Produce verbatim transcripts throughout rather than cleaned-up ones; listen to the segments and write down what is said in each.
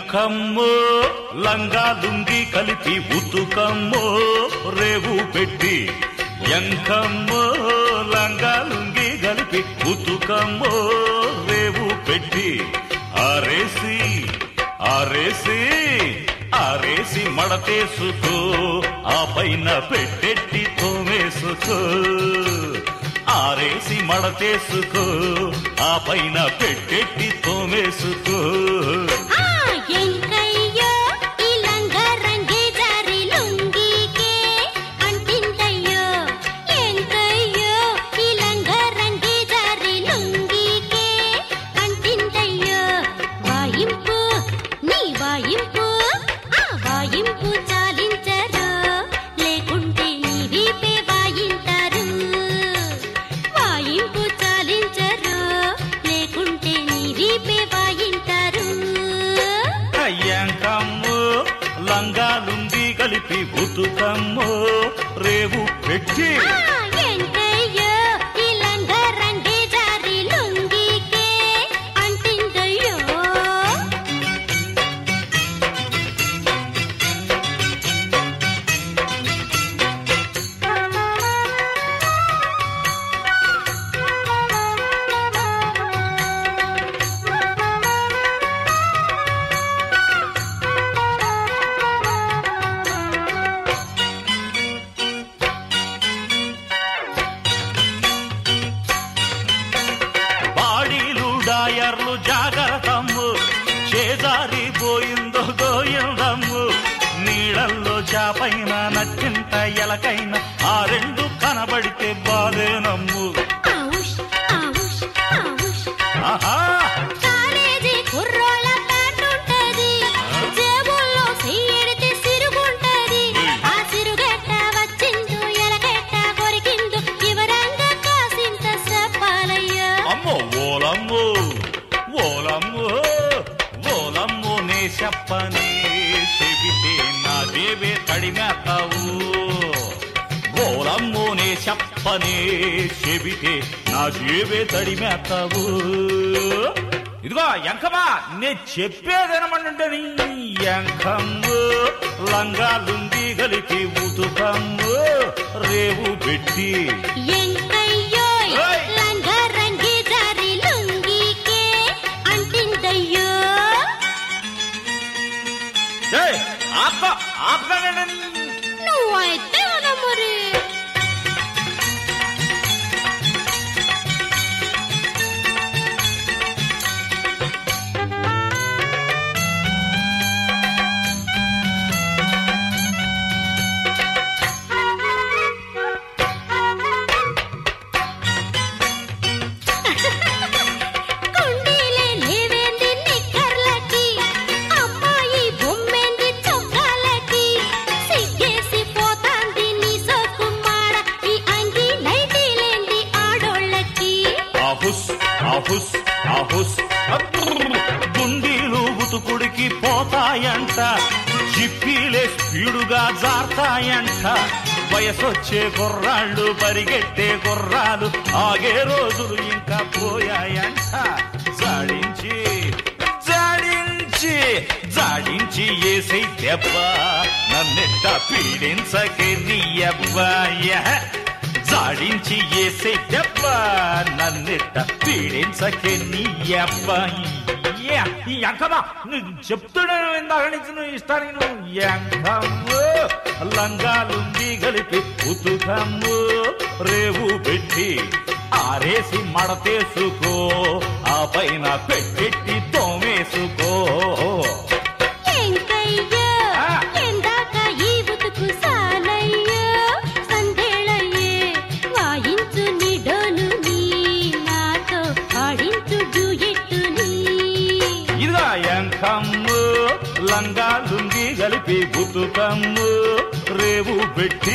ఎంకమ్మో లంగా లుంగి కలిపి ఉతుకమ్మో రేవు పెట్టి ఎంకమ్మో లంగా లుంగి కలిపి ఉతుకమ్మో రేవు పెట్టి ఆరేసి ఆరేసి ఆరేసి మడతేసుకో ఆ పైన పెట్టెట్టి తోమేసుకో ఆరేసి మడతేసుకో ఆ పైన పెట్టెట్టి తోమేసుకో లంగా లుంగి కలిపి ఉతుకమ్మో రేవు పెట్టి డాయర్లు జాగ్రత్తమ్ము చేజారి పోయిందో గోయిందమ్ము నీళ్ళల్లో చాపైన నచ్చింత ఎలకైన ఆ రెండు కనబడితే బాధేనమ్ము ఆహా ఓలమ్మో ఓలమ్మో ఓలమ్మో నే చెప్పనే చెబితే నా దేవే తడిమేతావు ఓలమ్మో నే చెప్పనే చెబితే నా దేవే తడిమేతావు ఇదిగో ఎంకమా నే చెప్పేదేనమంటే ఎంకమ్మో లంగా లుంగి కలిపి ఉతుకమ్మో రేవు పెట్టి నువ్వు అయితే మరి ఆహుస్ ఆహుస్ గుండీలు ఉతుకుడికి పోతాయంట చిప్పీలే స్పీడుగా జారుతాయంట వయసొచ్చే గుర్రాళ్ళు పరిగెట్టే గుర్రాలు ఆగే రోజులు ఇంకా పోయాయంట జాడించి జాడించి జాడించి ఏసై దెబ్బ నన్నెట్ట పీడించకే నీ అబ్బాయ జాడించి ఏసే దెబ్బ నన్నెట్ట పీడించకే నీ అబ్బాయి ఎంకమా నువ్వు చెప్తున్నాను ఇందాక నుంచి నువ్వు ఇష్టానికి నువ్వు ఎంకమ్ము లంగా లుంగి కలిపి ఉతుకమ్ము రేవు పెట్టి ఆరేసి మడతేసుకో ఆ పైన పెట్టెట్టి తోమేసుకో ఎంకమ్ము లంగా లుంగి కలిపి ఉతుకమ్ము రేవు పెట్టి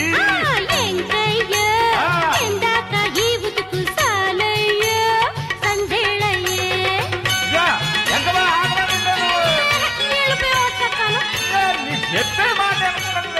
చెప్పే మాట